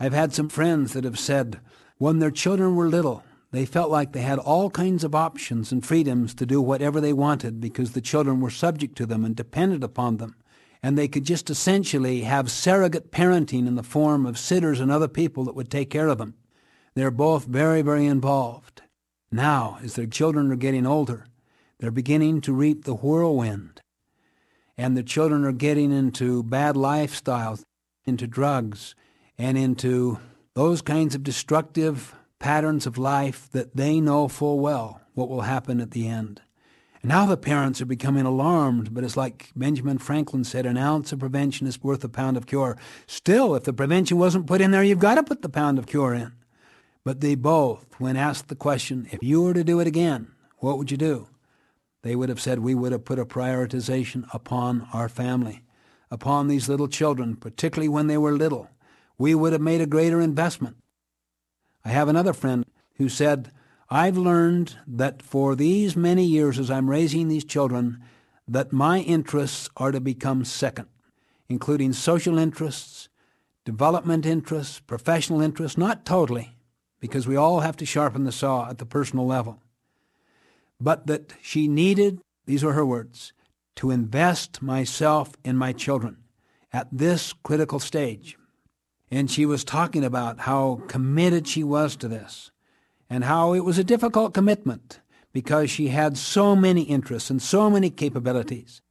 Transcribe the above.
I've had some friends that have said when their children were little, they felt like they had all kinds of options and freedoms to do whatever they wanted because the children were subject to them and dependent upon them. And they could just essentially have surrogate parenting in the form of sitters and other people that would take care of them. They're both very, very involved. Now, as their children are getting older, they're beginning to reap the whirlwind. And the children are getting into bad lifestyles, into drugs, and into those kinds of destructive patterns of life that they know full well what will happen at the end. And now the parents are becoming alarmed, but it's like Benjamin Franklin said, an ounce of prevention is worth a pound of cure. Still, if the prevention wasn't put in there, you've got to put the pound of cure in. But they both, when asked the question, if you were to do it again, what would you do? They would have said, we would have put a prioritization upon our family, upon these little children, particularly when they were little. We would have made a greater investment. I have another friend who said, I've learned that for these many years as I'm raising these children, that my interests are to become second, including social interests, development interests, professional interests, not totally, because we all have to sharpen the saw at the personal level, but that she needed, these were her words, to invest myself in my children at this critical stage. And she was talking about how committed she was to this and how it was a difficult commitment because she had so many interests and so many capabilities.